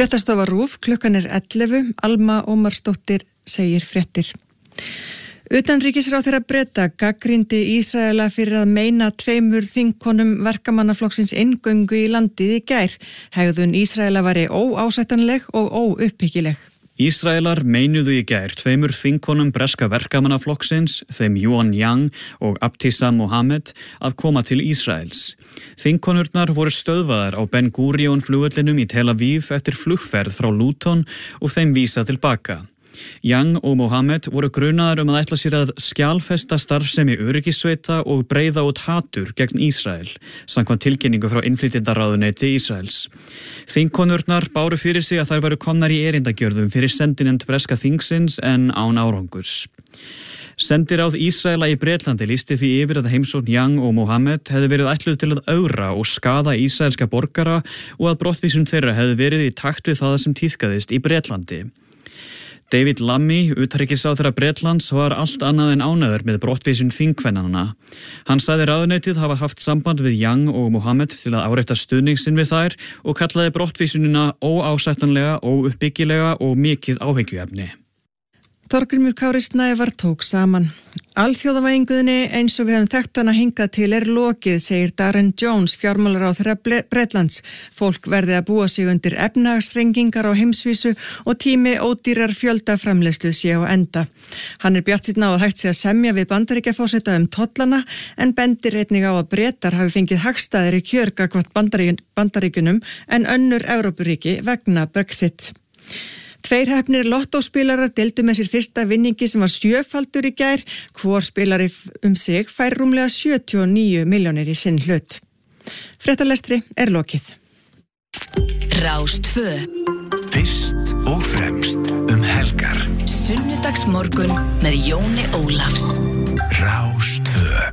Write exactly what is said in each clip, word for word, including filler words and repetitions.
Fréttastofa RÚV, klukkan er ellefu, Alma Ómarsdóttir segir fréttir. Utanríkisráðherra Breta gagnrýndi Ísraela fyrir að meina tveimur þingkonum verkamannaflokksins inngöngu í landið í gær. Hegðun Ísraela væri óásættanleg og óuppbyggileg. Ísraelar meinuðu í gær tveimur þingkonum breska verkamannaflokksins, þeim Yuan Yang og Abtisa Mohammed, að koma til Ísraels. Þingkonurnar voru stöðvaðar á Ben Gurion flugvellinum í Tel Aviv eftir flugferð frá Luton og þeim vísað tilbaka. Yang og Mohammed voru grunaðar um að ætla sér að skjalfesta starfsemi öryggissveita og breiða út hatur gegn Ísrael, samkvæmt tilkynningu frá innflytjendaráðuneyti Ísraels. Þingkonurnar báru fyrir sig að þær væru komnar í erindagjörðum fyrir sendinefnd breska þingsins en án árangurs. Sendiráð Ísraela í Bretlandi lýsti því yfir að heimsókn Yang og Mohammed hefði verið ætluð til að ögra og skaða ísraelska borgara og að brottvísun þeirra hefði verið í takt við það sem tíðkaðist í Bretlandi. David Lammy, utanríkisráðherra Bretlands, var allt annað en ánægður með brottvísun þingkvennanna. Hann sagði ráðuneytið hafa haft samband við Yang og Mohammed til að árétta stuðningsinn við þær og kallaði brottvísunina óásættanlega, óuppbyggilega og mikið áhyggjuefni. Þorgrímur Kári Snævar tók saman. Alþjóðavæðingunni eins og við hefum þekkt hana hingað til er lokið, segir Darren Jones, fjármálaráðherra Bretlands. Fólk verði að búa sig undir efnahagsþrengingar á heimsvísu og tími ódýrar fjöldaframleiðslu sé á enda. Hann er bjartsýnn á að hægt sé að semja við Bandaríkjaforseta um tollana en bendir einnig á að Bretar hafi fengið hagstæðari kjör gagnvart Bandaríkjunum en önnur Evrópuríki vegna Brexit. Tveir heppnir lottóspilarar deildu með sér fyrsta vinningi sem var sjöfaldur í gær. Hvor spilari um sig fær rúmlega sjötíu og níu milljónir í sinn hlut. Fréttalestri er lokið. Rás tvö. Fyrst og fremst um helgar. Sunnudagsmorgun með Jóni Ólafs. Rás tvö.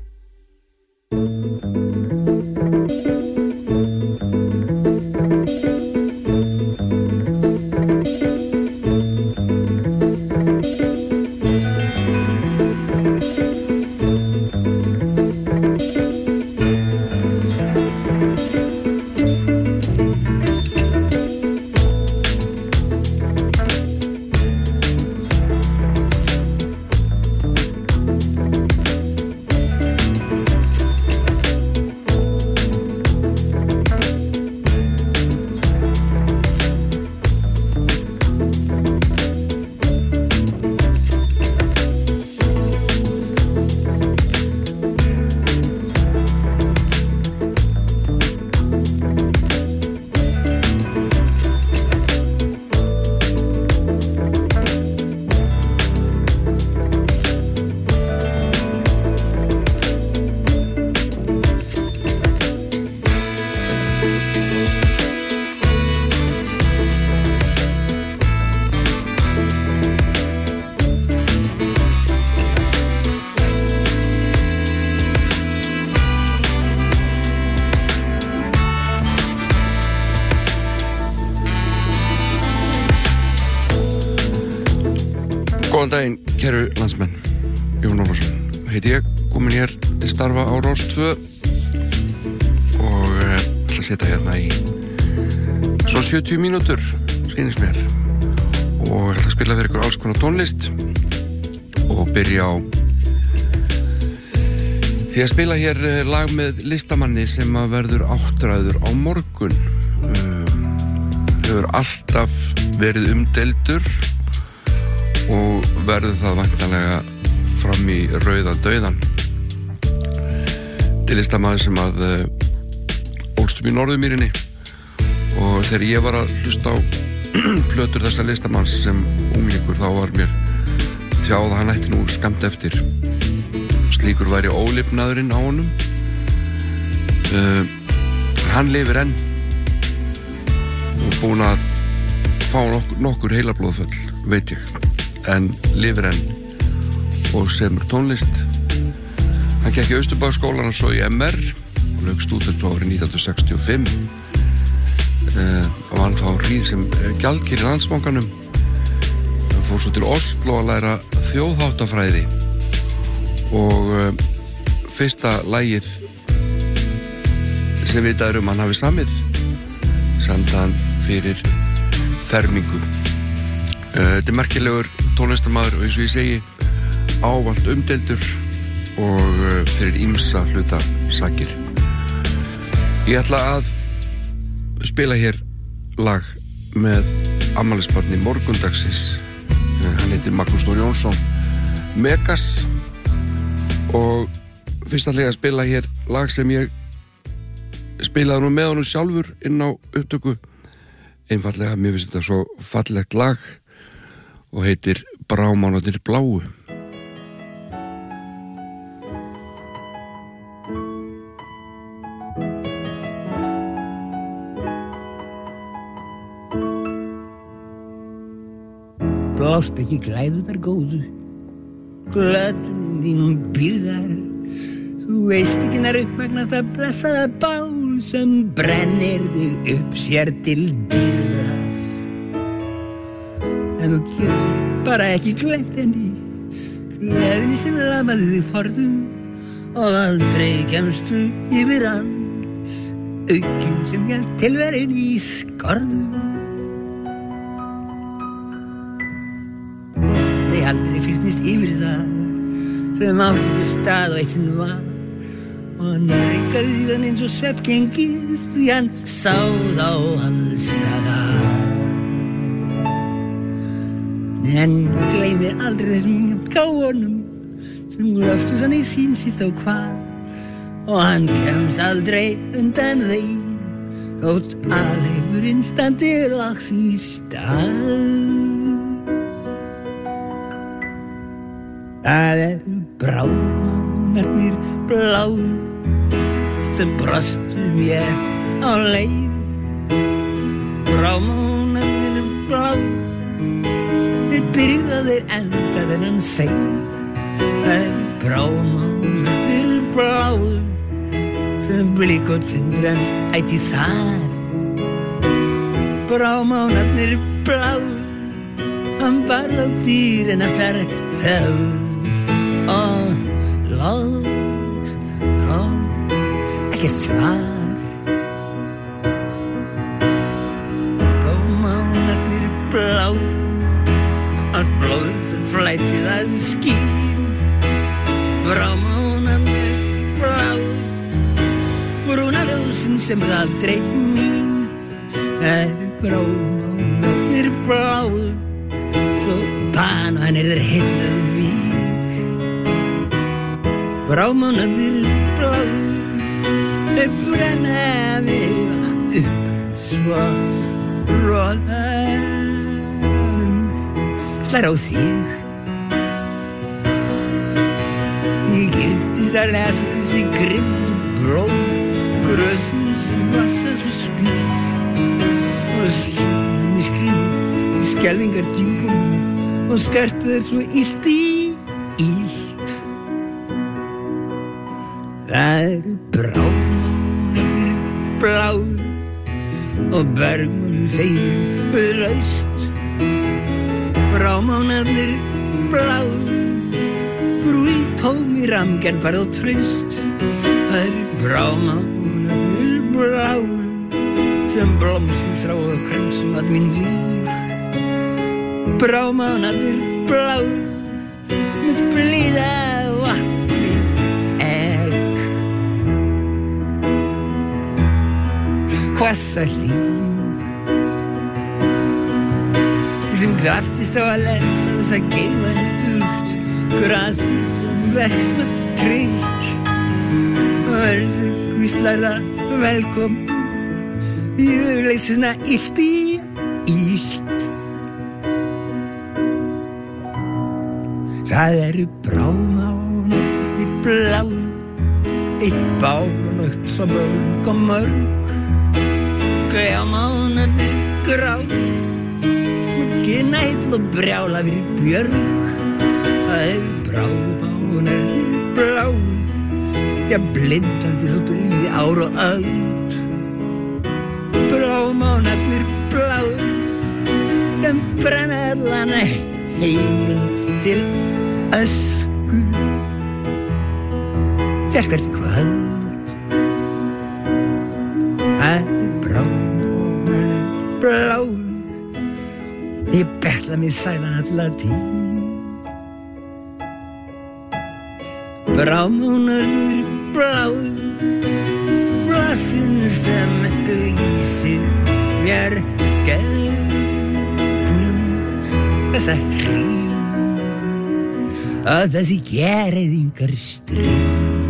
Góðan daginn, kæru landsmenn. Jón Ólafsson heiti ég, komin hér til starfa á Rás tvö og uh, ætla að setja hérna í svo sjötíu mínútur, sýnist mér, og ætla að spila fyrir ykkur alls konar tónlist og byrja á því að spila hér lag með listamanni sem að verður áttræður á morgun. uh, hefur alltaf verið umdeildur og verður það væntanlega fram í rauða dauðan. Til listamaður sem að uh, ólst upp í Norðurmýrinni og þegar ég var að hlusta á plötur þessa listamanns sem unglingur þá var mér tjáð að hann ætti nú skammt eftir. Slíkur væri ólifnaðurinn á honum. Uh, hann lifir enn og búin að fá nokkur, nokkur heilablóðföll, veit ég. En lifir enn og semur tónlist. Hann gekk í Austurbæjarskólann og svo í M R og lauk stúdentsprófi nítján hundruð sextíu og fimm uh, og hann fá hríð sem gjaldkeri í Landsbankanum. Hann fór svo til Oslo að læra þjóðháttafræði og uh, fyrsta lagið sem vitað um hann hafi samið senda hann fyrir fermingu. Þetta er merkilegur tónlistarmaður og eins og ég segi ávallt umdeildur og fyrir ýmsa hluta sakir. Ég ætla að spila hér lag með afmælisbarni morgundagsins. Hann heitir Magnús Þór Jónsson Megas og fyrst ætla ég að spila hér lag sem ég spilaði nú með honum sjálfur inn á upptöku. Einfallega, mér finnst þetta svo fallegt lag og heitir Brámánarnir bláu. Blást ekki glæðurnar góðu, glötunum þínum býrðar. Þú veist ekki nær uppmagnast að blessaða bál sem brennir þig upp sér til dýrðar. En þú getur bara ekki gleymt henni, gleðinni sem lamaði þig forðum og aldrei kemstu yfir hann, aukinn sem hélt tilverin í skorðum. Nei, aldrei fyrstnist yfir það sem átti fyrir stað og eitt sinn var, og hann reikaði síðan eins og svefngengið því hann sá þá allstaðar. En gleymir aldrei þessum gáunum sem löftu þannig sín síst á hvað, og hann kemst aldrei undan þeim þótt alheimurinn standi loks í stað. Það eru brámánarnir bláu sem brostu mér á leið. Brámánarnir bláu, þeir byrja þeir enda þennan seið. Það eru brámánarnir bláu sem blíkotsindran ætti þar. Brámánarnir bláu, hann barð á dýrin allar þau. Og loks kom ekkert svar. Brámánarnir blá, allt blóð sem flætið að skín. Brámánarnir blá, brúna ljósin sem er aldrei mín. Það eru brámánarnir blá, svo pan og henn er þeir heilluð mín. Brámánarnir blá, þau brenna mig upp svo roðanum slær á þig. Ég girtist að lesa þessi grimmt blóð, grösum sem vassa svo spýtt og slíðum í skrifum í skelfingar djúpum og skartu þær svo illt í illt. Það eru brámánarnir blá og bergmálið þeim raust. Brámánarnir blá, brú í tómi ramgerð barð og traust. Það eru brámánarnir blá sem blómsum þrá og kremsum að mín líf. Brámánarnir blá með blíða vatni hvassa hlýf sem kraftist á að lesa þess að geima henni gult, grasið sem vex með tryllt og verður sem hvíslara velkom í öðleysuna illt í illt. Það eru brámánarnir blá, eitt bálnögt svo mörg og mörg. Gljámánarnir grá, kynæll og brjála fyrir björg. Það eru brámánarnir blá, já blindandi þótt líði ár og öld. Brámánarnir blá sem brenna allan heiminn til ösku sérhvert kvöld. Það eru brámánarnir blá ég betla mig sælan alla tíð. Brámónarnir bláður, blásinn sem lýsir mér gegnum þessa hríð og þessi gerðingar stríð.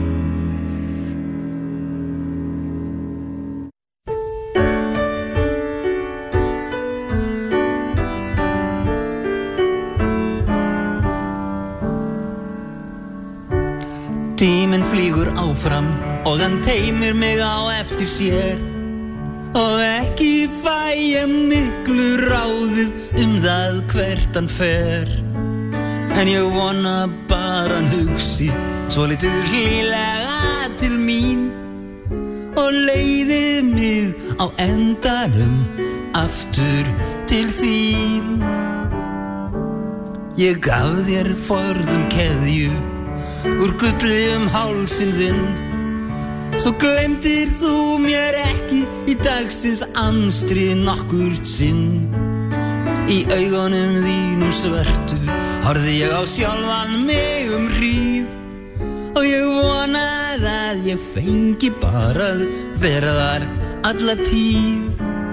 Tíminn flýgur áfram og hann teymir mig á eftir sér og ekki fæ ég miklu ráðið um það hvert hann fer. En ég vona bara hann hugsi svolítið hlýlega til mín og leiði mig á endanum aftur til þín. Ég gaf þér forðum keðju úr gulli um hálsinn þinn, svo gleymdir þú mér ekki í dagsins amstri nokkurt sinn. Í augunum þínum svörtu horfði ég á sjálfan mig um hríð og ég vonaði að ég fengi bara að vera þar alla tíð.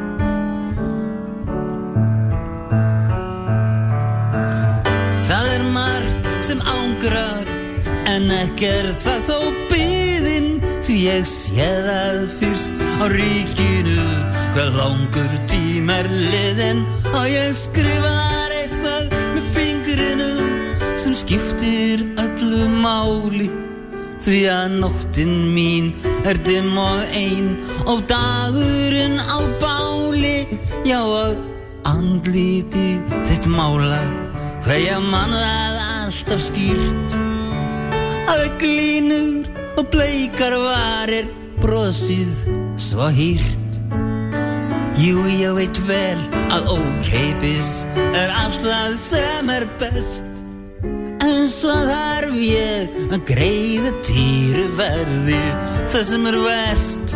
Það er margt sem angrar en ekki er það þó biðin, því ég sé það fyrst á ríkinu hver langur tím er liðin og ég skrifar eitthvað með fingrinum sem skiptir öllu máli, því að nóttin mín er dimm og ein og dagurinn á báli. Já, og andliti þitt málað hver ég man það alltaf skýrt, að glínur og bleikar varir, brosið svo hýrt. Jú, ég veit vel að ókeypis er allt það sem er best, en svo þarf ég að greiða dýru verði það sem er verst.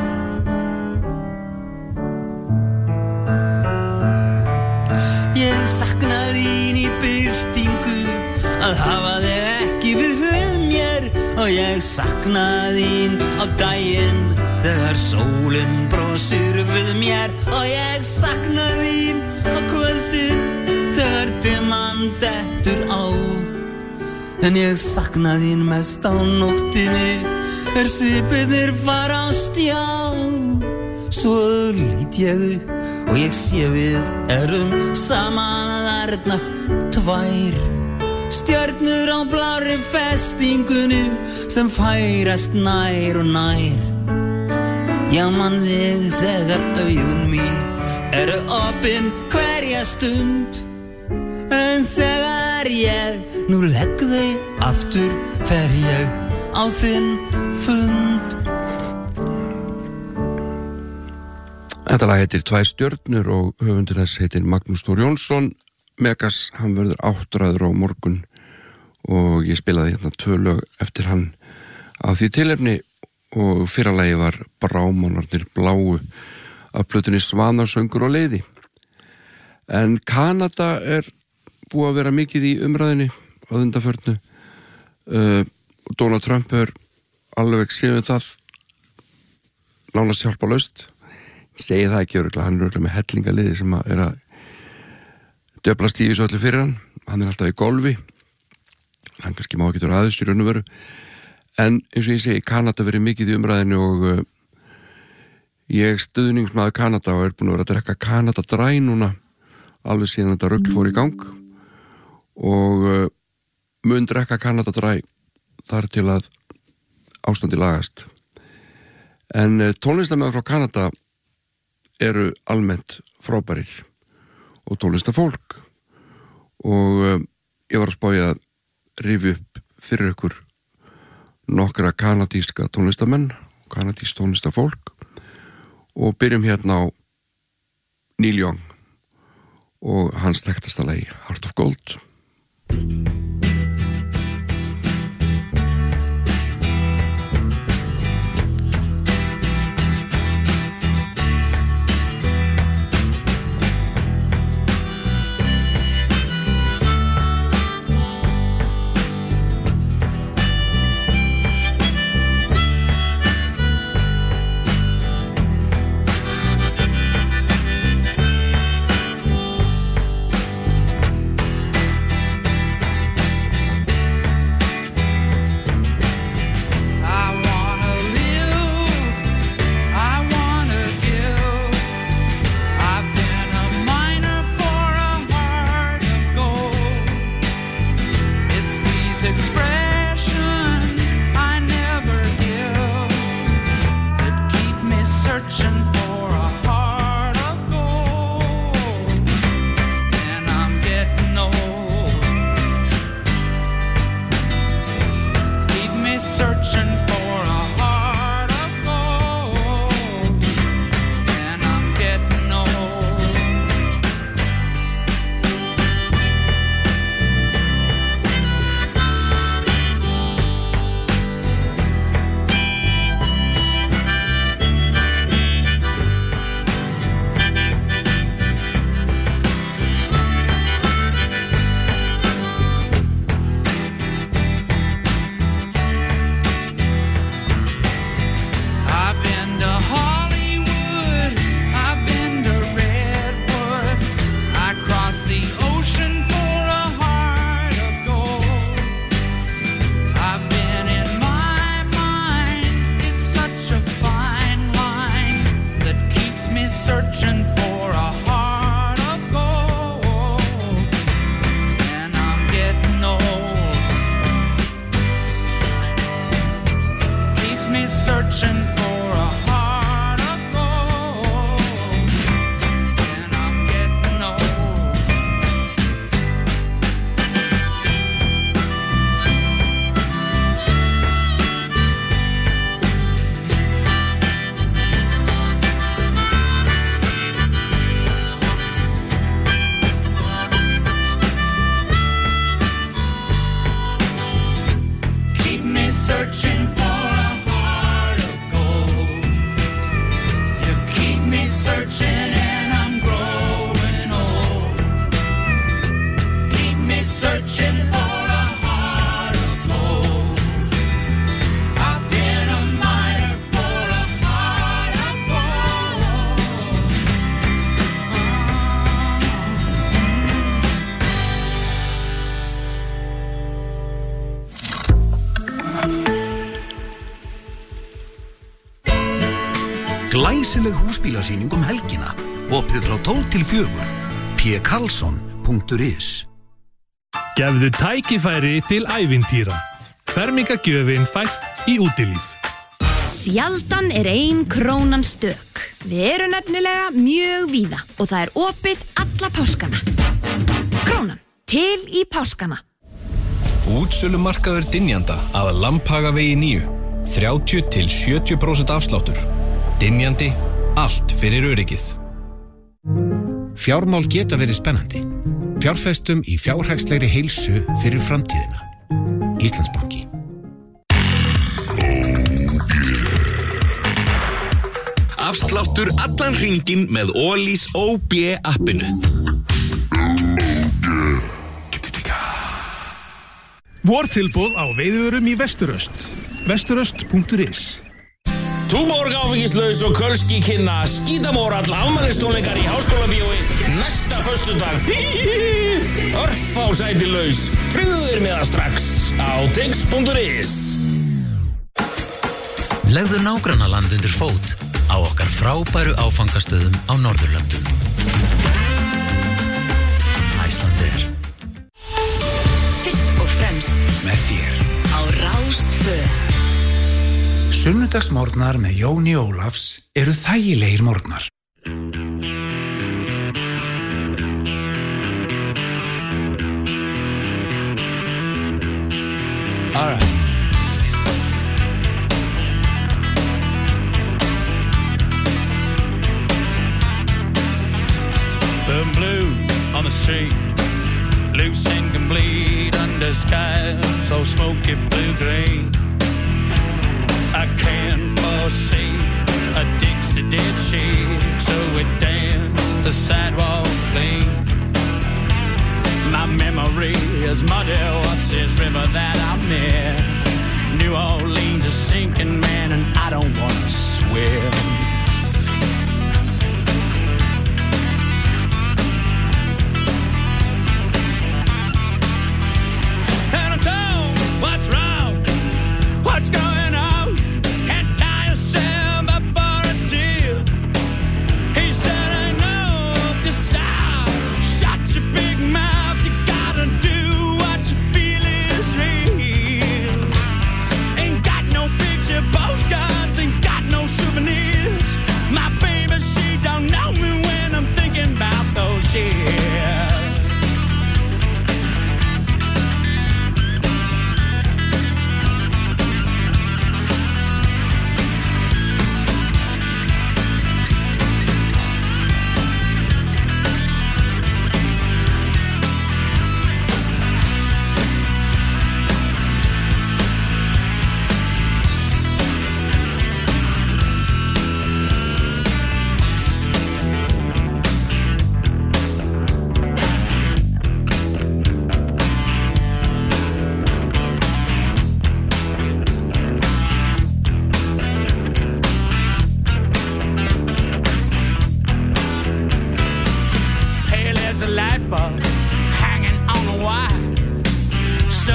Ég sakna þín í birtingu, að hafa þig ekki við hlið mér, og ég sakna þín á daginn þegar sólin brosir við mér, og ég sakna þín á kvöldin þegar dimman dettur á, en ég sakna þín mest á nóttinni er svipirnir fara á stjá. Svo lít ég upp og ég sé við erum saman þarna tvær stjörnur á blárri festingunni sem færast nær og nær. Já, man þig þegar augun mín eru opin hverja stund, en þegar ég nú legg þau aftur fer ég á þinn fund. Þetta lag heitir Tvær stjörnur og höfundur þess heitir Magnús Þór Jónsson. Megas, hann verður áttræður á morgun og ég spilaði hérna tvö lög eftir hann á því tilefni, og fyrra lagi var Brámónarnir bláu af plötunni Svanarsöngur og leiði. En Kanada er búið að vera mikið í umræðinni á undanförnu. uh, Donald Trump er alveg séum það nánast hjálpalaust. Ég segi það ekki örugglega, hann er örugglega með hellingaliði sem að er að döflast í þessu öllu fyrir hann. Hann er alltaf í golfi, hann kannski má ekki vera aðeins í raun og veru, en eins og ég segi, Kanada verið mikið í umræðinu og uh, ég stuðningsmaður Kanada og er búin að vera að drekka Kanada Dry núna alveg síðan þetta rugl fór í gang, og uh, mun drekka Kanada Dry þar til að ástandi lagast. En uh, tónlistarmenn frá Kanada eru almennt frábærir og tónlistarfólk, og uh, ég var að spája að rifja upp fyrir ykkur nokkra kanadíska tónlistamenn og kanadísk tónlistarfólk, og byrjum hérna á Neil Young og hans þekktasta lagi Heart of Gold. those expressions I never give that keep me searching for a heart of gold. And I'm getting old. Keep me searching for a heart of gold. And I'm getting old. I've been to Hollywood, I've been to Redwood, I crossed the ocean for a heart of gold. I've been in my mind, it's such a fine line that keeps me searching for a heart of gold. And I'm getting old. Keeps me searching for a heart of gold. And I'm getting old. Keep me searching for a heart of gold. You keep me searching and I'm growing old. Keep me searching for a heart of gold. I've been a miner for a heart of gold. Glæsileg húsbílasýning um helgina. Opið frá tólf til fjögur. p karlsson punktur is. Gefðu tækifæri til ævintýra. Fermingagjöfin fæst í útilíf. Sjaldan er ein krónan stök. Við erum nefnilega mjög víða og það er opið alla páskana. Krónan, til í páskana. Útsölumarkaður Dynjanda að Lambhagavegi níu. þrjátíu til sjötíu prósent afsláttur. Dynjandi, allt fyrir öryggið. Fjármál geta verið spennandi. Fjárfestum í fjárhagslegri heilsu fyrir framtíðina. Íslandsbanki. Afsláttur allan hringinn með Ólís ó bé appinu. Vortilboð á veiðvörum í Vesturöst. vesturöst punktur is. Túborg áfengislaus og kölski kynna skítamórall afmælistónleikar í Háskólabíói næsta föstudag. Örfá sæti laus. Tryggður með það strax á tix punktur is. Legðu nágrannaland undir fót á okkar frábæru áfangastöðum á Norðurlöndum. Icelandair. Fyrst og fremst Með þér. á Rás tvö. Sunnudagsmorgnar með Jóni Ólafs eru þægilegir morgnar. All right. The blue on the street, loose and complete under skies so smoky blue-green. I can't foresee a Dixie did shake, so we danced the sidewalk clean. My memory is muddy, what's this river that I'm in? New Orleans is sinking, man, and I don't wanna swim. And I'm told, what's wrong? What's going on? Can't tie yourself up for a deal. He said, I know the South. Shut your big mouth. You gotta do what you feel is real.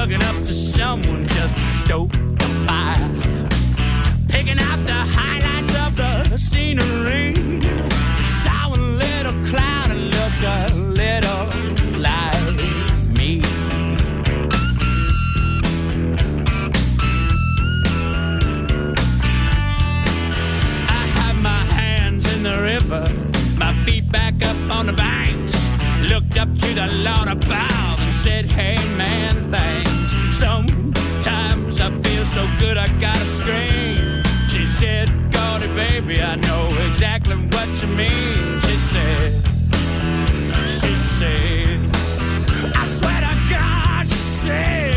hooking up to someone just to stoke the fire, picking out the highlights of the scenery. Saw a little cloud and looked a little like me. I had my hands in the river, my feet back up on the banks, looked up to the Lord above and said, hey man, thanks. Sometimes I feel so good I gotta scream. She said, Gordy baby, I know exactly what you mean. She said, she said, I swear to God, she said,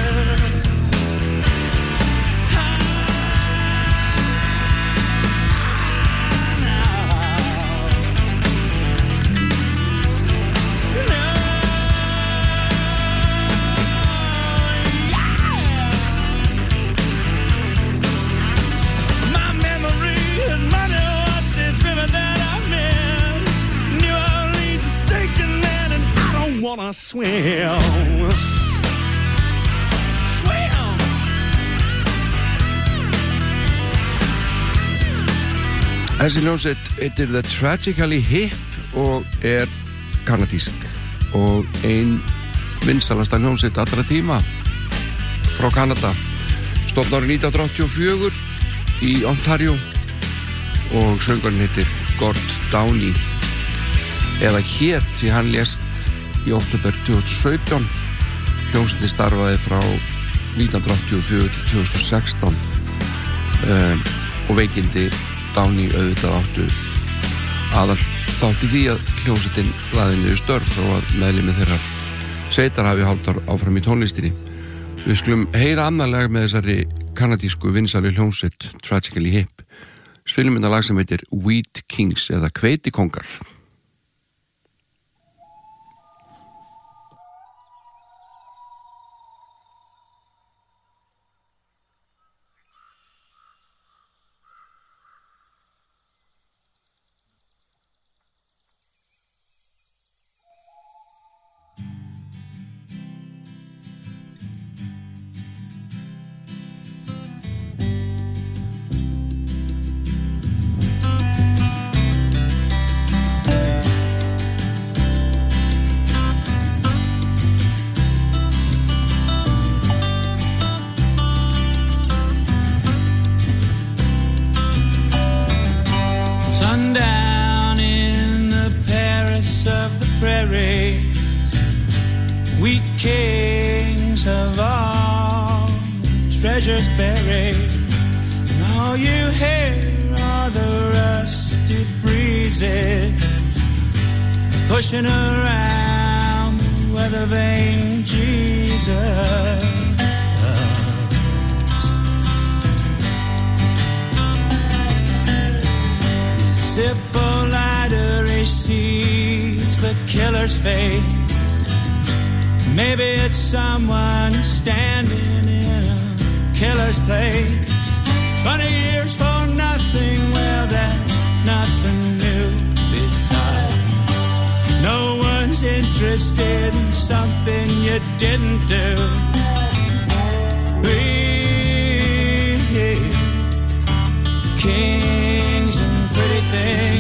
wanna swim, swim. Þessi hljómsveit heitir The Tragically Hip og er kanadísk og ein vinsalasta hljómsveit allra tíma frá Kanada. Stofn árið nítján hundruð áttatíu og fjögur í Ontario og söngurinn heitir Gord Downie, eða hér því hann lést í október tvö þúsund og sautján. Hljómsveitin starfaði frá nítján hundruð áttatíu og fjögur til tvö þúsund og sextán um, og veikindi Downie auðvitað áttu aðal þátti því að hljómsveitin lagði niður störf þó að meðlimir þeirra sveitar hafi haldið áfram í tónlistinni. Við skulum heyra annarlega með þessari kanadísku vinsælu hljómsveit Tragically Hip. Spilum þetta lag sem heitir Wheat Kings eða Hveitikongar. Sundown in the Paris of the prairie, wheat kings of all treasures buried, and all you hear are the rusty breezes pushing around the weather vane Jesus. Zippo-lighter, he sees the killer's face. Maybe it's someone standing in a killer's place. Twenty years for nothing, well, that's nothing new besides. No one's interested in something you didn't do. We kings and pretty things,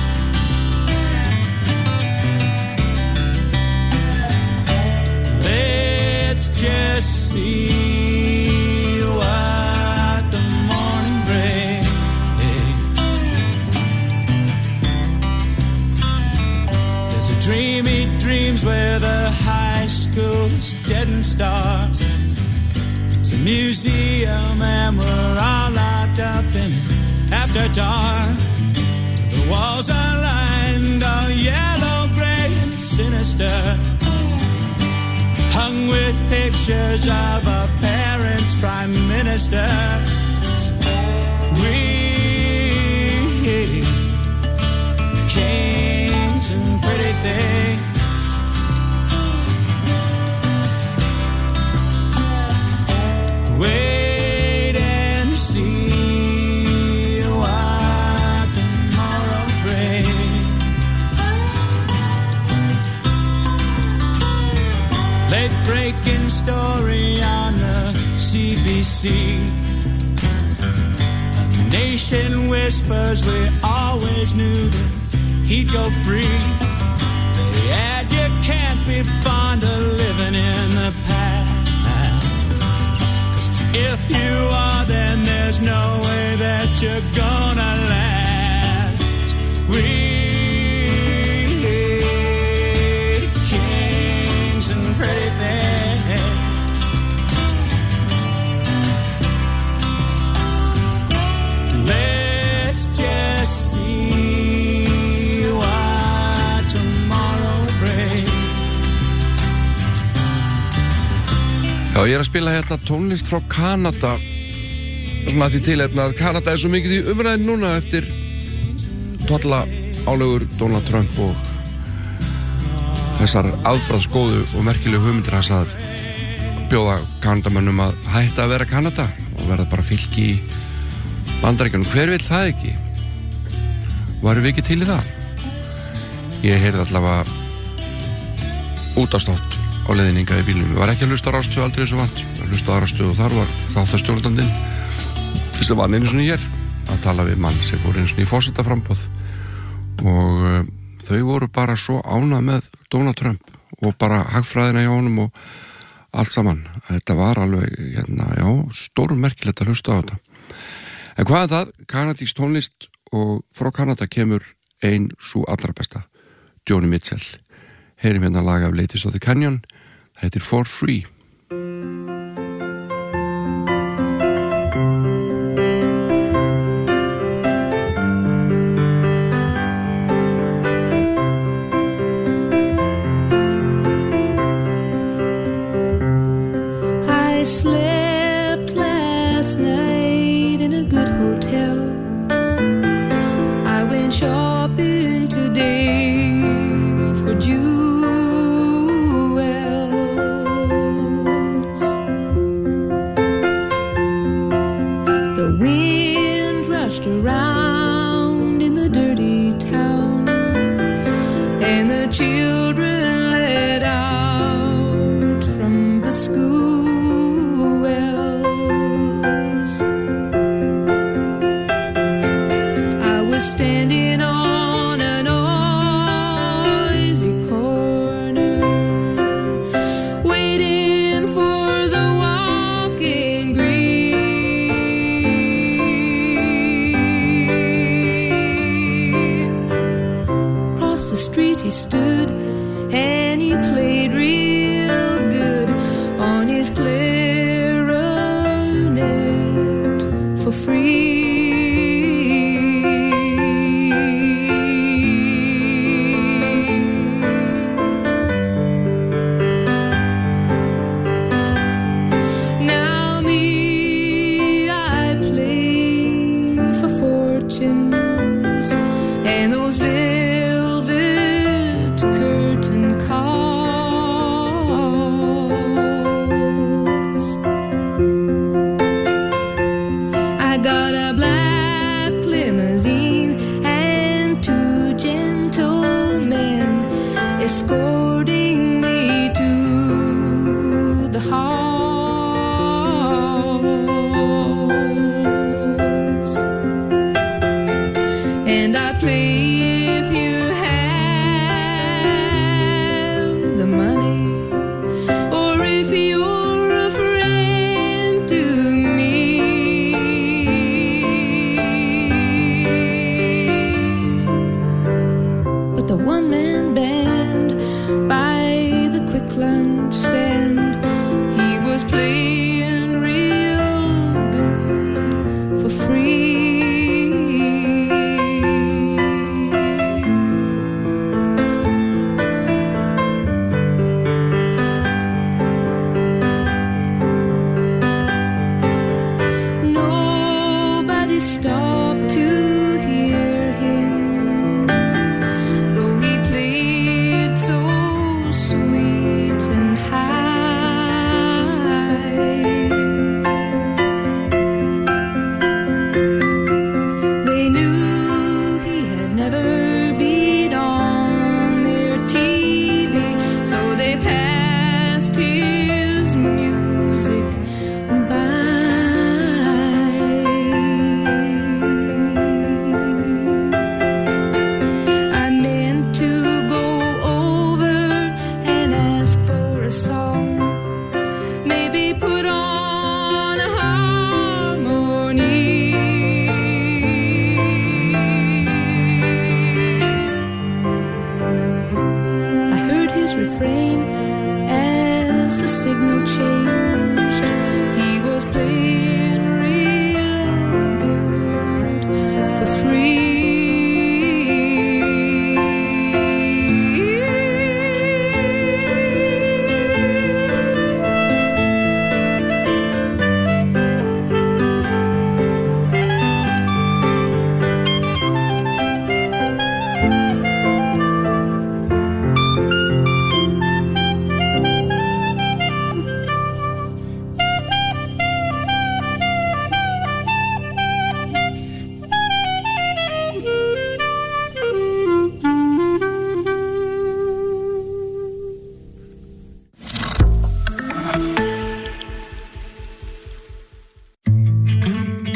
let's just see what the morning brings. There's a dream he dreams where the high school's didn't start. It's a museum and we're all locked up in it after dark. The walls are lined all yellow, gray and sinister, hung with pictures of our parents' prime ministers. We kings and pretty things, wait and see what tomorrow brings. Late breaking story see. A nation whispers we always knew that he'd go free. They add you can't be fond of living in the past. 'Cause if you are, then there's no way that you're gonna last. We kings and pretty things, let's just see what tomorrow brings. Já, ég er að spila hérna tónlist frá Kanada, svona því tilefni að Kanada er svo mikið í umræðin núna eftir tolla álögur Donald Trump og þessar afbragðsgóðu og merkilegu hugmyndir hans að bjóða Kanadamönnum að hætta að vera Kanada og verða bara fylki í Bandaríkjunum. Hver vill það ekki? Varum við ekki til í það? Ég heyrði allavega útastátt á leiðninga í bílnum. Ég var ekki að hlusta á Rástöð aldrei eins og vant. Ég hlusta á Rástöð og þar var þáttastjórnandinn sem var einu svona hér að tala við mann sem voru einu svona í forsetaframboð og uh, þau voru bara svo ánað með Donald Trump og bara hagfræðina hjá honum og allt saman. Þetta var alveg, hérna, já, stórmerkilegt að hlusta á þetta. En hvað er það? Kanadísk tónlist og frá Kanada kemur ein sú allra besta, Joni Mitchell. Heyrim hérna lag af Ladies of the Canyon, það heitir For Free. I slept last night in a good hotel. I went shopping today for jewels. The wind rushed around in the dirty town, and the children let out from the school. Standing on a noisy corner, waiting for the walking green. Across the street he stood and he played real good on his clarinet for free.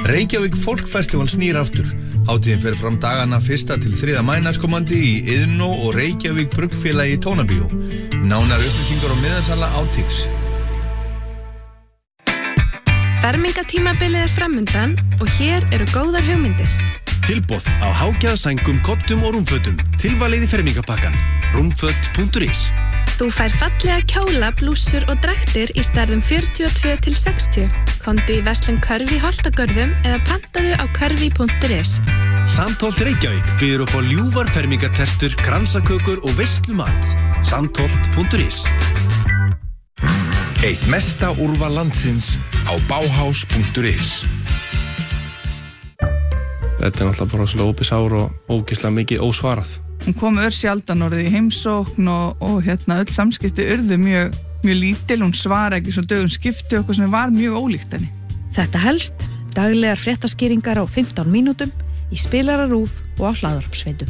Reykjavík Folk Festival snýr aftur. Hátíðin fer fram dagana fyrsta til þriðja maí næstkomandi í Iðnó og Reykjavík Bruggfélagi Tónabíó. Nánar upplýsingar og miðasala á Tix. Fermingatímabilið er framundan og hér eru góðar hugmyndir. Tilboð á hágjaðasængum, kottum og rúmfötum. Tilvalið í fermingapakkan. rúmföt punktur is. Þú fær fallega kjóla, blússur og drættir í stærðum fjörutíu og tvö til sextíu. Komdu í verslun Körfi í Holtagörðum eða pantaðu á körfi punktur is. Sandholt Reykjavík býður upp á ljúfar fermingatertur, kransakökur og veislumat. Sandholt punktur is. Eitt mesta úrval landsins á bauhaus punktur is. Þetta er náttúrulega bara svolítið opið sár og ógeðslega mikið ósvarað. Hún kom ör sjaldan orðið í heimsókn og, og hérna öll samskipti urðu mjög, mjög lítil, hún svara ekki svo dögum skipti okkur sem var mjög ólíkt henni. Þetta helst, daglegar fréttaskýringar á fimmtán mínútum, í spilararúf og á hlaðvarpsveitum.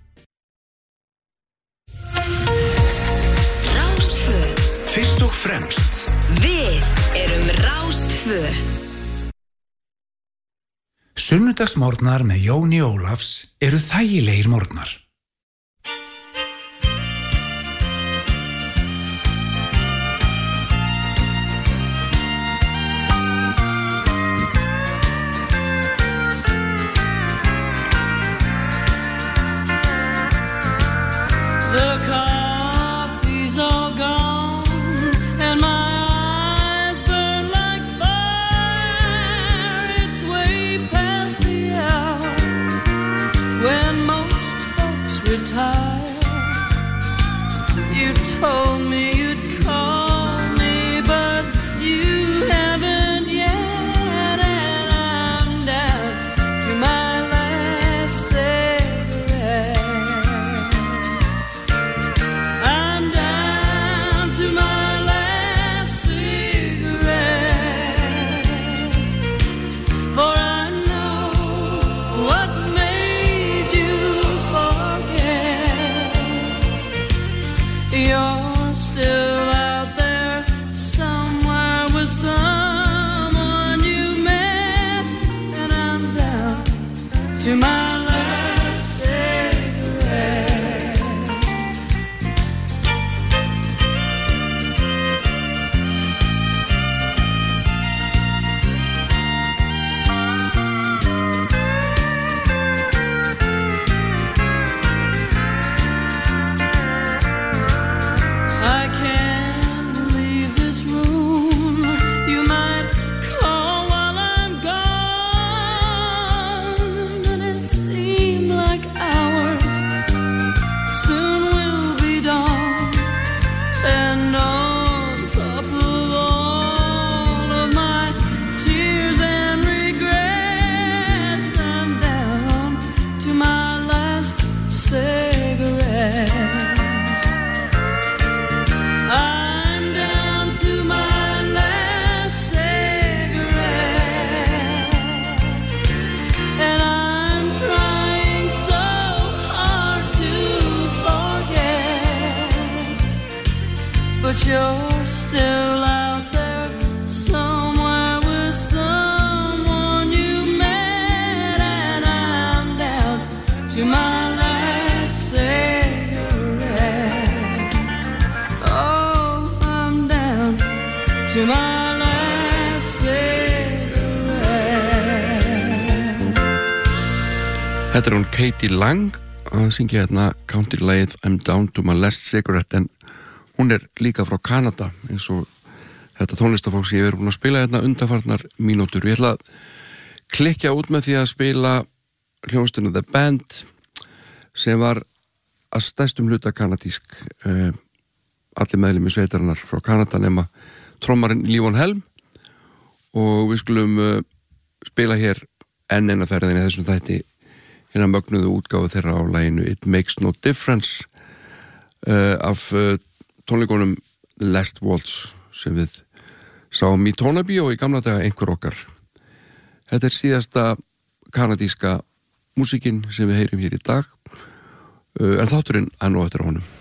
Rástfö. Fyrst og fremst. Við erum Rástfö. Sunnudagsmorgnar með Jóni Ólafs eru þægilegir morgnar. The coffee's all gone and my eyes burn like fire. It's way past the hour when most folks retire. You told me you'd call me, but you haven't yet, and I'm down to my last cigarette. I'm down to my last cigarette, for I know what made you forget. You're still out there somewhere with someone you met, and I'm down to my last cigarette. I can't leave this room. You might call while I'm gone, and it seemed like hours soon will be dawn. And on top of all of my tears and regrets, I'm down to my last cigarette. I'm down to my last cigarette, and I'm trying so hard to forget, but you're still out there somewhere with someone you met, and I'm down to my last cigarette. Oh, I'm down to my last cigarette. Þetta er hún Katie Lang að syngja hérna country-lagið I'm Down to My Last Cigarette, en hún er líka frá Kanada eins og þetta tónlistafólk sem ég er búin að spila hérna undanfarnar mínútur. Ég ætla að klikja út með því að spila hljómsveituna The Band sem var að stærstum hluta kanadísk, uh, allir meðlimir sveitarinnar frá Kanada nema trommarinn Lívon Helm, og við skulum uh, spila hér enn eina ferðinni þessum þætti hérna mögnuðu útgáfu þeirra á laginu It Makes No Difference uh, af uh, tónleikunum The Last Waltz sem við sáum í Tónabíó í gamla daga einhver okkar. Þetta er síðasta kanadíska músíkin sem við heyrum hér í dag, uh, en þátturinn er nú eftir á honum.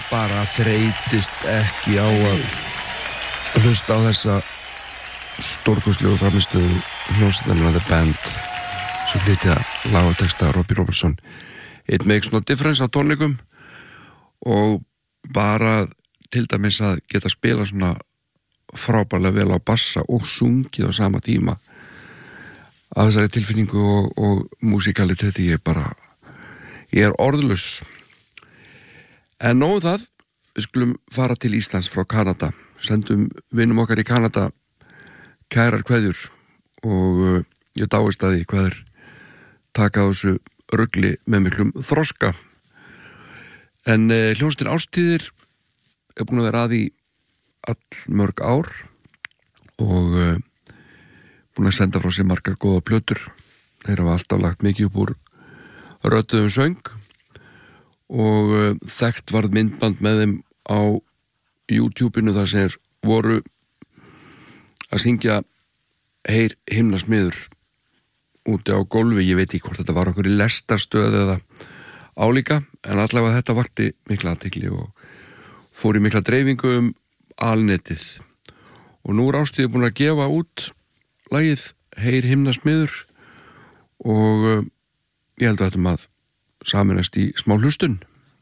bara þreytist ekki á að hlusta á þessa stórkostlegu framistöðu hljómsveitarnar The Band sem flytja lag og texta Robbie Robertson. It makes no difference á tónleikum og bara til dæmis að geta spila svona frábærlega vel á bassa og sungið á sama tíma að þessari tilfinningu og, og músikaliteti ég bara ég er orðlaus. En nóg um það, við skulum fara til Íslands frá Kanada, sendum vinum okkar í Kanada kærar kveðjur og uh, ég dáist að því hvað er taka á þessu rugli með miklum þroska. En uh, hljómsveitin Ástíðir er búin að vera að í all mörg ár og uh, búin að senda frá sér margar góða plötur. Þeir hafa alltaf lagt mikið upp úr rödduðum söng og uh, þekkt varð myndband með þeim á YouTube-inu þar sem þeir voru að syngja Heyr himnasmiður úti á gólfi. Ég veit ekki hvort þetta var okkur í lestarstöð eða álíka, en allavega þetta vakti mikla athygli og fór í mikla dreifingu um alnetið. Og nú er Ástíðir búin að gefa út lagið Heyr himnasmiður og uh, ég held að þetta maður saminast í smá hlustun.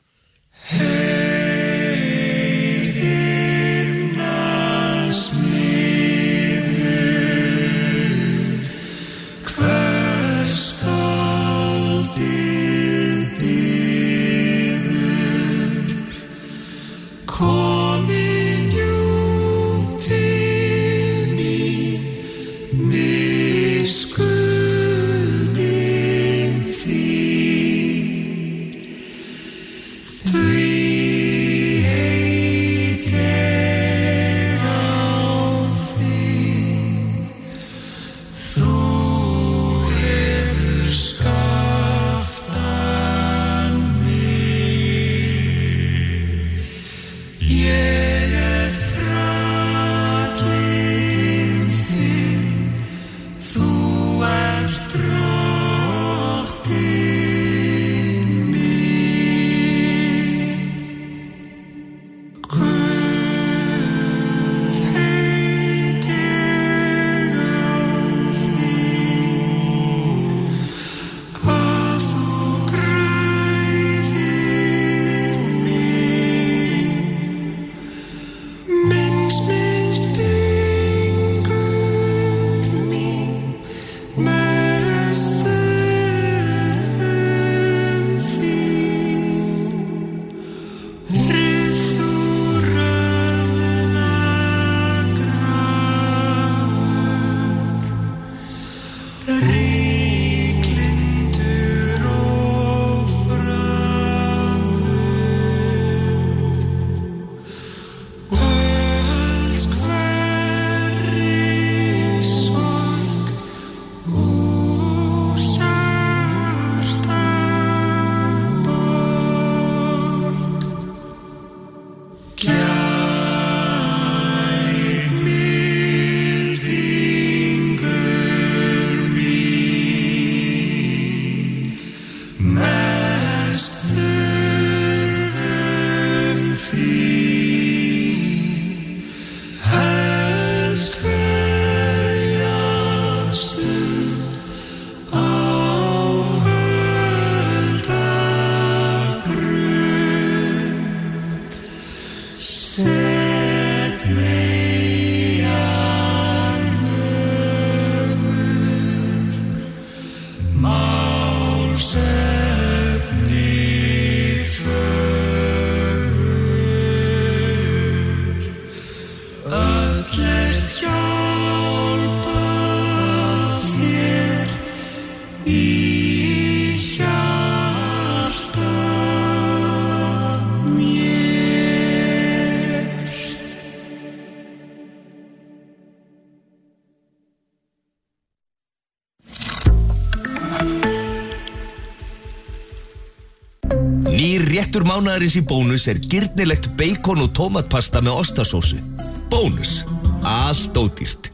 Réttur mánaðarins í Bónus er girnilegt bacon og tómatpasta með ostasósu. Bónus. Allt ódýrt.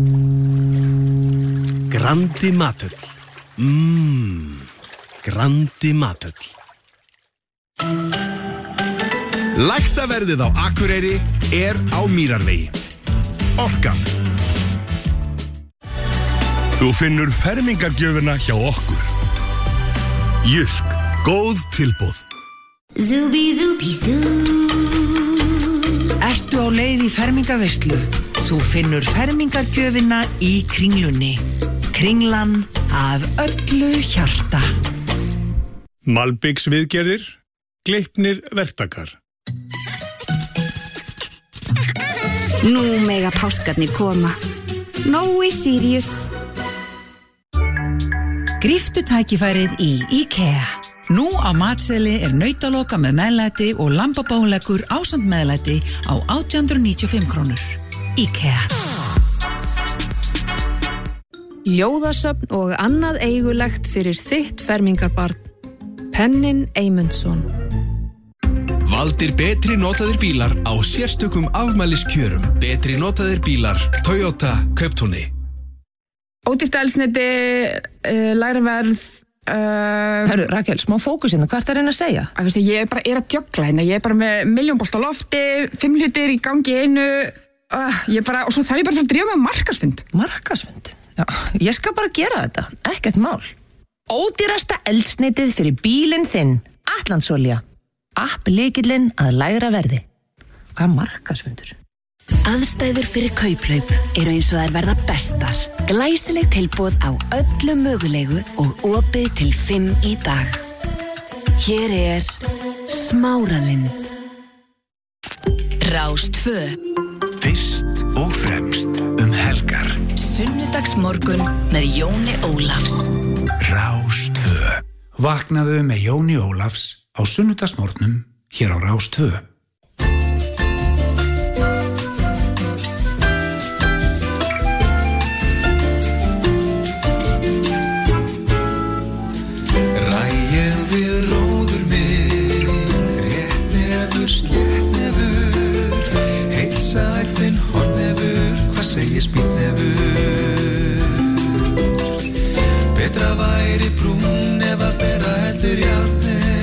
Grandi matöll. Mmm. Grandi matöll. Lægsta verðið á Akureyri er á Mýrarvegi. Orkan. Þú finnur fermingargjöfina hjá okkur. Jysk, góð tilboð. Zúbi, zúbi, zú. Ertu á leið í fermingaveislu? Þú finnur fermingargjöfina í Kringlunni. Kringlan af öllu hjarta. Malbiks viðgerðir, Gleipnir verktakar. Nú mega páskarnir koma. Nói Sirius. Gríftu tækifærið í IKEA. Nú á matseli er nautaloka með meðlæti og lambabónleggur ásamt meðlæti á átján hundruð níutíu og fimm krónur. IKEA. Ljóðasöfn og annað eigulegt fyrir þitt fermingarbarn. Pennin Eymundsson. Valdir betri notaðir bílar á sérstökum afmæliskjörum. Betri notaðir bílar, Toyota Kauptúni. Ódýrt eldsneyti, uh, lægra verð. Uh, Hörru, Rakel, smá fókusinn, hvað ertu að reyna að segja? Að veistu, ég er bara er að djöggla hérna, ég er bara með miljónbolt á lofti, fimm hlutir í gangi í einu, uh, ég bara, og svo þarf ég bara að drífa með markasfund. Markasfund? Já, ég skal bara gera þetta, ekkert mál. Ódýrasta eldsneytið fyrir bílinn þinn, Atlandsolía. App lykillinn að lægra verði. Hvað markasfundur? Aðstæður fyrir kauplaup eru eins og þær verða bestar. Glæsileg tilboð á öllu mögulegu og opið til fimm í dag. Hér er Smáralind. Rástvö. Fyrst og fremst um helgar. Sunnudagsmorgun með Jóni Ólafs. Rástvö. Vaknaðu með Jóni Ólafs á sunnudagsmorgnum hér á Rástvö. Rægið við róður minn, rétt nefur, slétt nefur, heilsa ættin horn nefur, hvað segir spýt nefur? Betra væri brún ef að bera heldur járn.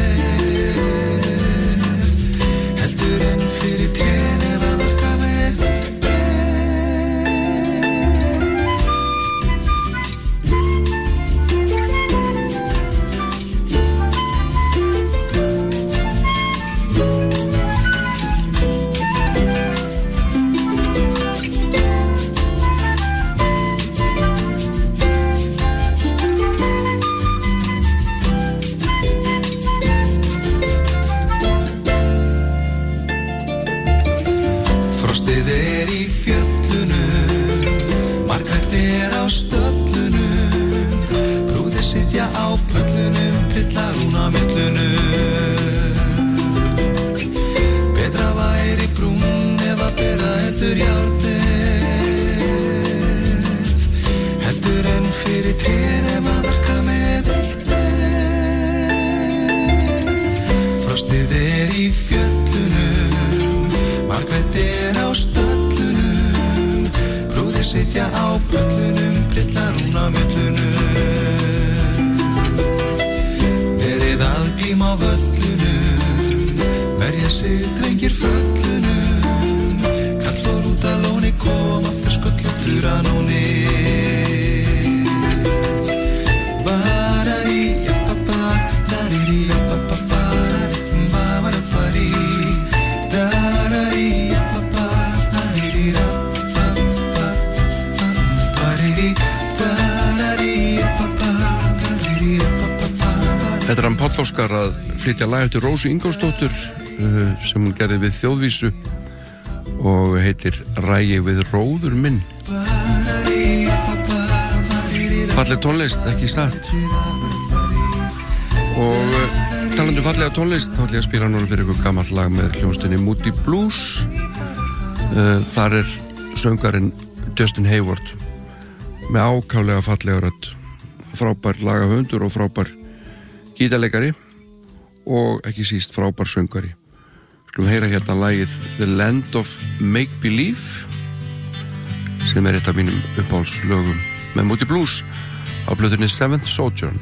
Á pöllunum, prillar hún á millunum. Betra væri brún ef að bera heldur járnef, heldur en fyrir trén ef að arka með eitt nef. Frostið er í fjöllunum, Margrét er á stöllunum, brúðir sitja á pöllunum, prillar hún á millunum. Á völlunum, verja sig drengir föllunum, kallor út að lóni, kom aftur sköllóttur að nóni. Varari, japapa, dariri, japapa, barari, babarapari, darari, japapa, dariri, rapapa, bariri, darari, japapa, dariri, rapapa. Þetta er hann Páll Óskar að flytja lag eftir Rósu Ingólfsdóttur uh, sem hún gerði við Þjóðvísu og heitir Rægi við róður minn. Falleg tónlist, ekki satt. Og uh, talandi fallega tónlist þá ætla ég að spila núna fyrir ykkur gamalt lag með hljómsveitinni Moody Blues. uh, Þar er söngarinn Justin Hayward með ákaflega fallega rödd, frábær lagahöfundur og frábær gítarleikari og ekki síst frábær söngari. Skulum heyra hérna lagið The Land of Make Believe sem er eitt af mínum uppáhaldslögum með Moody Blues á plötunni Seventh Sojourn.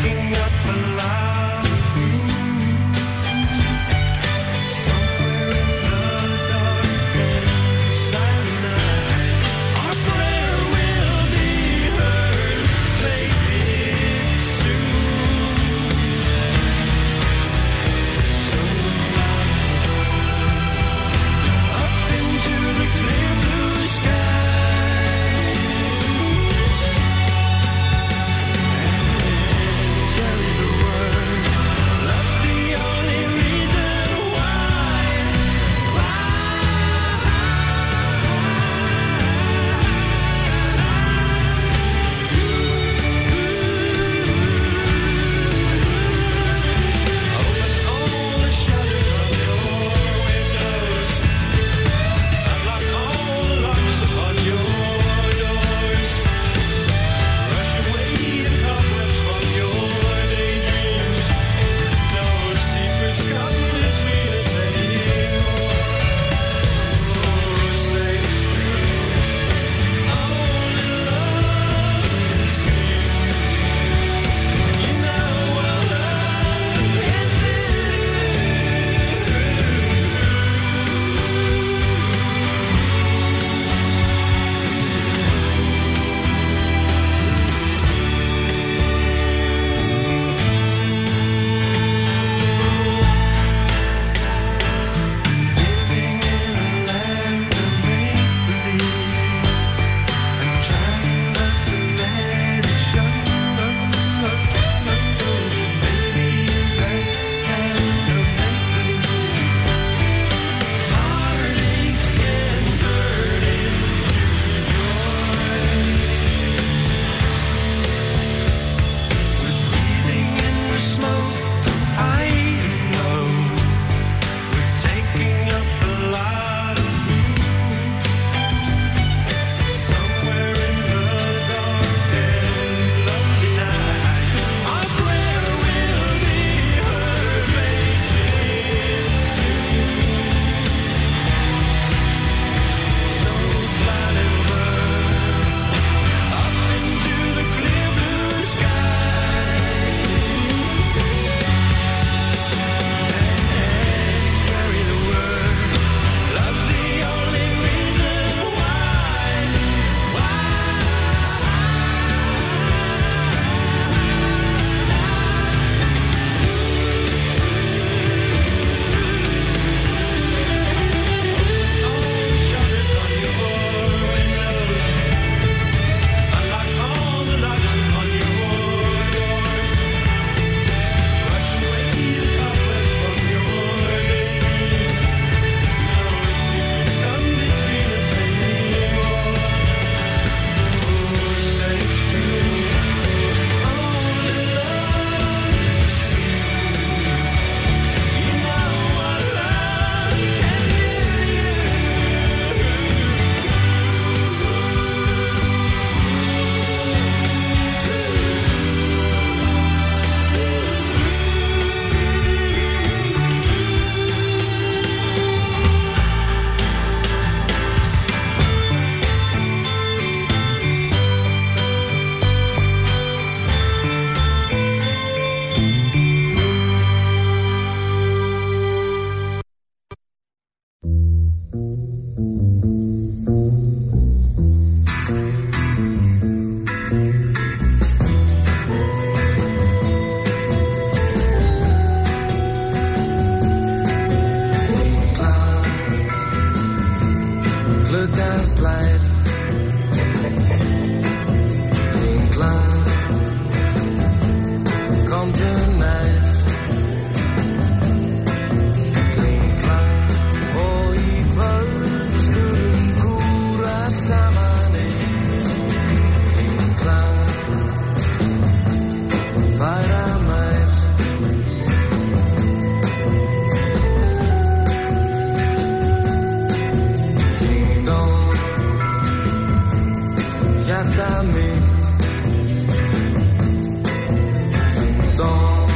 hjarta mitt dó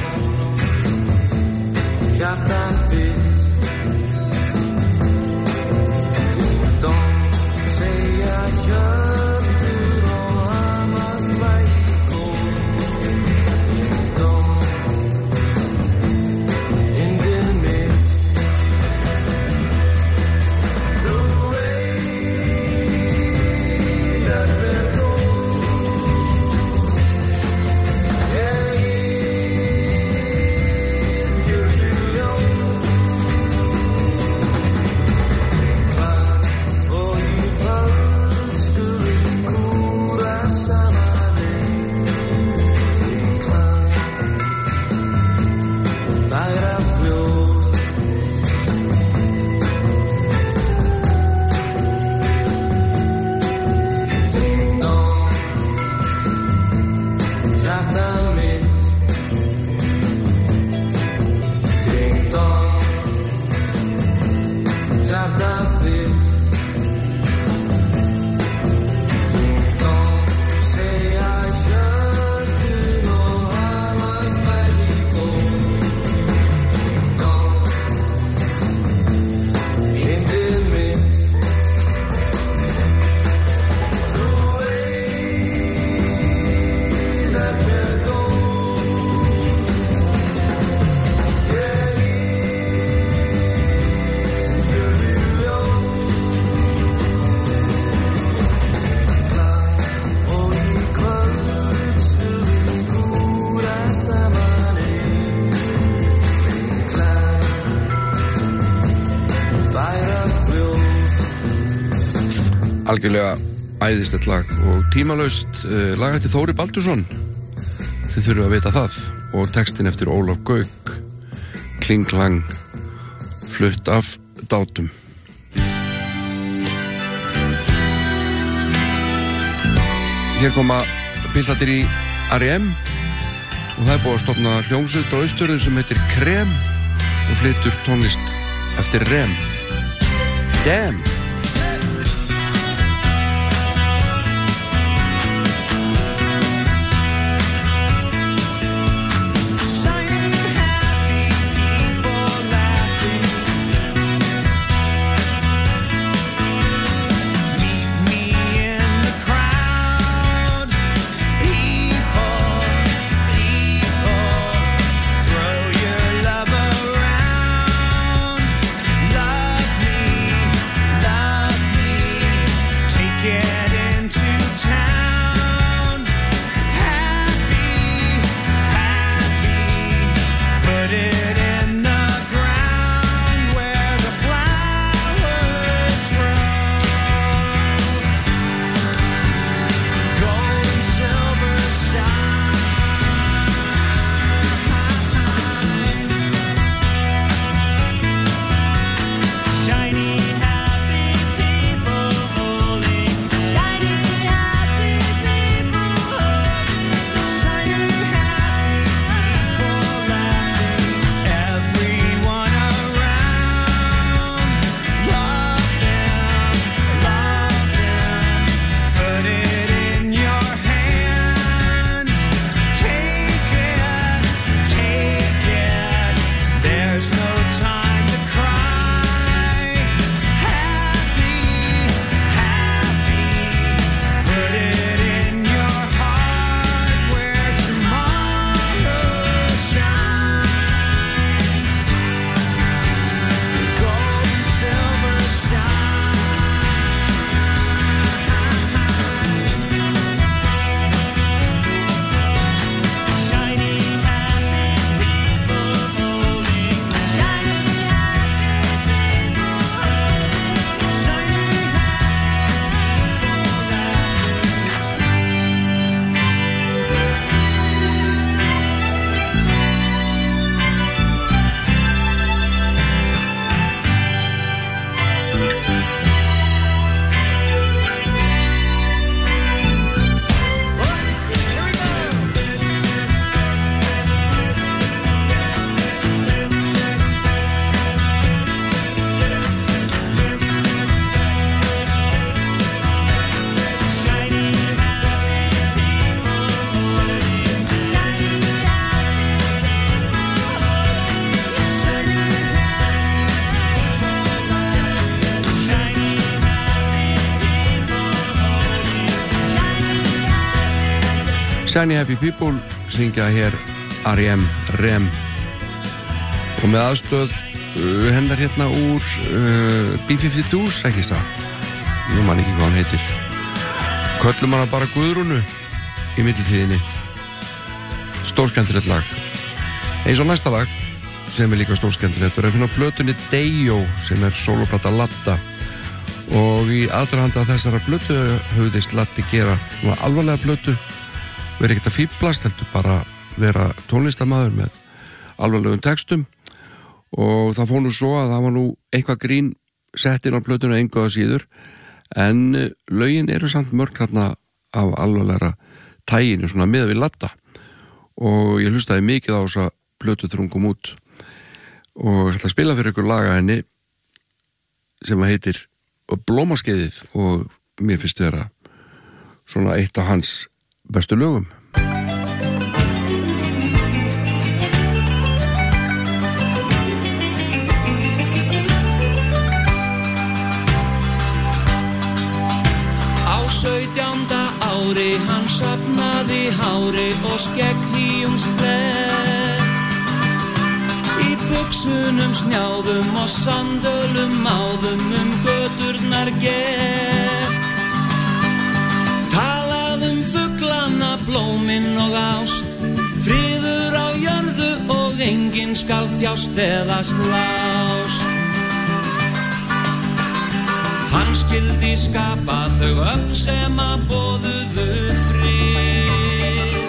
algjörlega æðislegt lag og tímalaust uh, lag eftir Þóri Baldursson, þið þurfum að vita það, og textin eftir Ólaf Gauk, Kling Klang, flutt af Dátum. Hér koma piltarnir í R E M og það er búið að stofna hljómsveit á Austurðum sem heitir Krem og flytur tónlist eftir Rem. Damn! Shiny Happy People syngja hér R E M, Rem, og með aðstöð uh, hennar hérna úr uh, B fimmtíu-tvö, ekki satt, nú man ekki hvað hann heitir, köllum hana bara Guðrúnu í millitíðinni. Stórskemmtilegt lag, eins og næsta lag sem er líka stórskemmtilegt og er að finna á plötunni Deyo sem er soloplata Latta, og í aðdraganda þessara plötu hugðist Latti gera alvarlega plötu, verið ekkert að fíblast, heldur bara vera tónlistarmaður með alvarlegum textum, og það fór nú svo að það var nú eitthvað grín sett inn á plötuna engu að síður, en lögin eru samt mörg þarna af alvarlegra tæginu, svona miðað við Latta, og ég hlustaði mikið á þessa plötu þegar hún kom út, og ég ætla að spila fyrir ykkur laga henni sem að heitir Blómaskeiðið, og mér finnst vera svona eitt af hans bestu lögum. Á sautjánda ári hann safnaði hári og skegg hýjungsflekk, í buxunum snjáðum og sandölum máðum um göturnar gekk, talaðum fuglana, blómin og ást, friður á jörðu og enginn skal þjást eða slást. Hann Hann skildi skapa þau öll sem að boðuðu frið.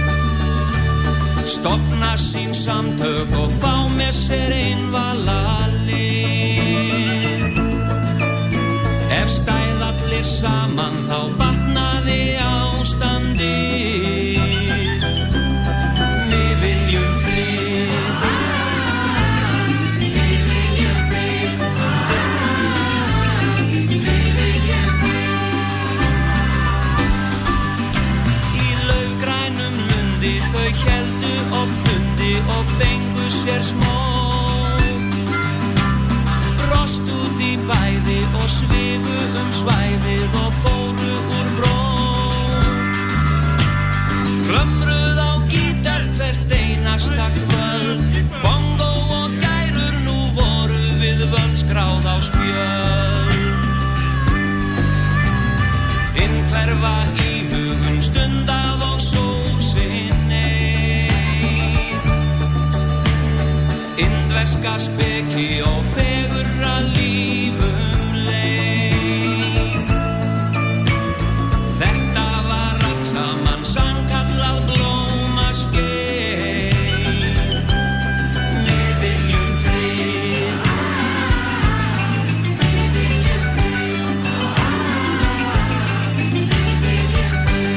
Stofna sín samtök og fá með sér einvala lið. Ef stæð allir saman þá batnaði ástandið. Við viljum frið. Við viljum frið. Við viljum frið. Í laufgrænum lundi þau héldu oft fundi og fengu sér smók. Brost út í bæði og svifu um svæðið og fóru úr brók. Glömruð á gítar hvert einasta kvöld. Bongo og gærur nú voru við völd skráð á spjöld. Innhverfa í hugun stundað og sól sinn eið. Indverska speki og fegurra lífum leið. Þetta var allt saman sannkallað blómaskeið. Við viljum frið. Við viljum frið. Við viljum frið.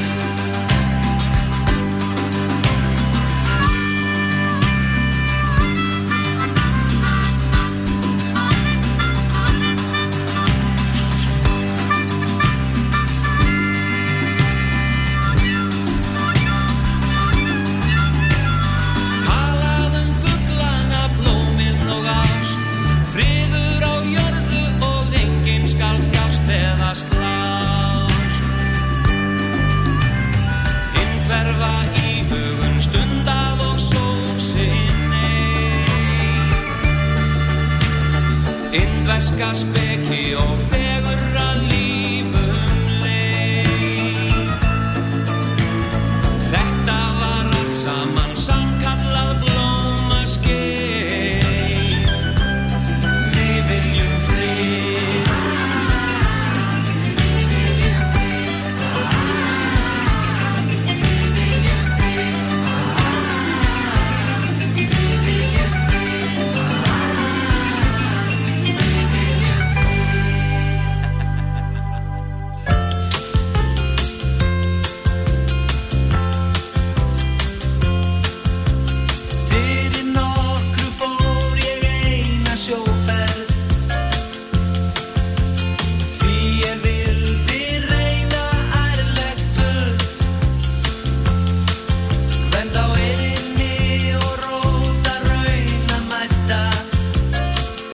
Talað um fuglana, blómin og ást. Friður á jörðu og enginn skal þjást eða slást. Innhverfa í hugun stundað og sól sinn eið. Indverska speki og fegurra